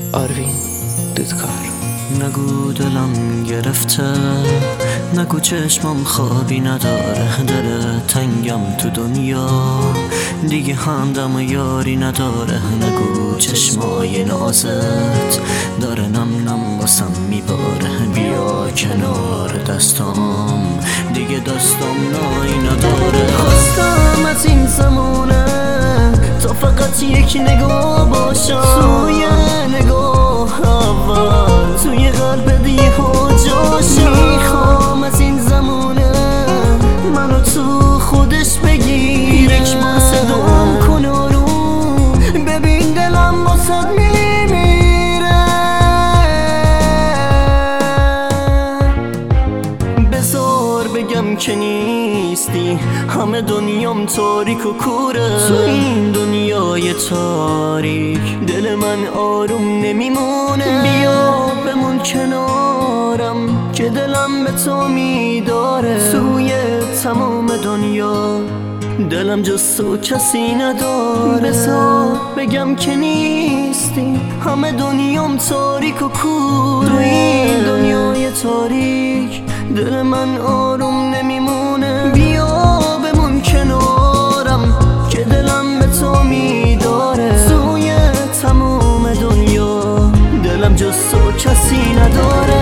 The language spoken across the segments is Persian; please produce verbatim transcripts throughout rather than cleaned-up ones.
آروین دودکار. نگو دلم گرفته، نگو چشمم خوابی نداره، دل تنگم تو دنیا دیگه همدم و یاری نداره. نگو چشمای نازت داره نم نم واسم میباره، بیا کنار دستام دیگه دستام نایی نداره. خواستم از این زمونه تا فقط یک نگاه باشم، توی نگاه اول توی قلب دیه ها جاشم. میخوام از این زمونه منو تو خودش بگیر، یک من صدام کن آروم، ببین دلم واسد میمیره. بذار بگم که نیستی، همه دنیام تاریک و کوره. تو این دنیای تاریک دل من آروم نمیمونه. بیا بمون کنارم که دلم به تو میداره. توی تمام دنیا دلم جز تو کسی نداره. بذار بگم که نیستی، همه دنیام تاریک و کوره. تو این دنیای تاریک دل من آروم نمیمونه. بیا بمون کنارم که دلم به تو میداره. توی تمام دنیا دلم جز تو کسی نداره.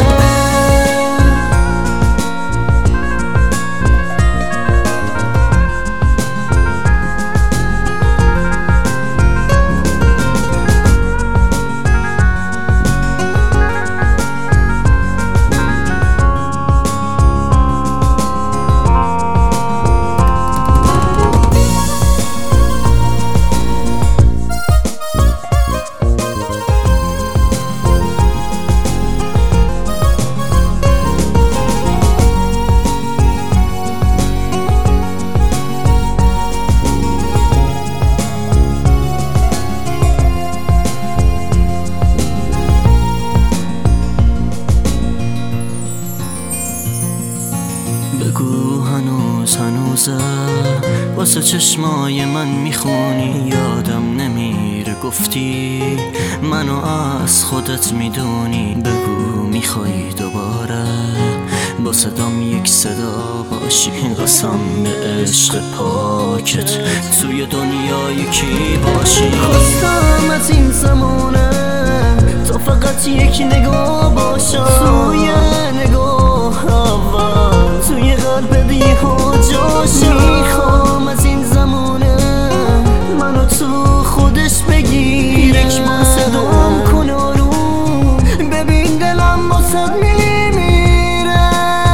بگو هنوز هنوزه واسه چشمای من میخونی، یادم نمیره گفتی منو از خودت میدونی. بگو میخوای دوباره با صدام یک صدا باشی، قسم به عشق پاکت توی دنیا یکی باشی. خواستم از این زمونه تا فقط یک نگاه باشم، توی نگاه اول توی قلب دیه ها جاشم. میخوام از این زمونه منو تو خودش بگیر، یک من صدام کن آروم، ببین دلم واسد میمیره.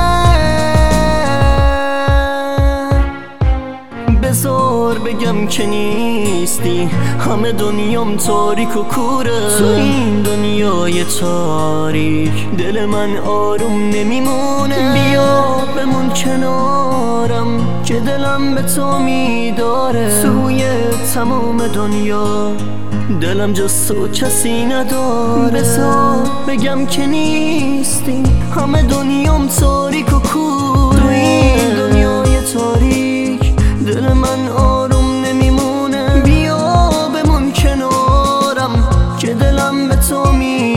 بذار بگم که نیستی، همه دنیام تاریک و کوره. تو این دنیای تاریک دل من آروم نمیمونه. بیا بمون کنارم که دلم به تو میداره. توی تمام دنیا دلم جز تو کسی نداره. بذار بگم که نیستی، همه دنیام تاریک و کوره. تو این دنیای تاریک دل من آروم نمیمونه. بیا بمون کنارم که دلم به تو میداره.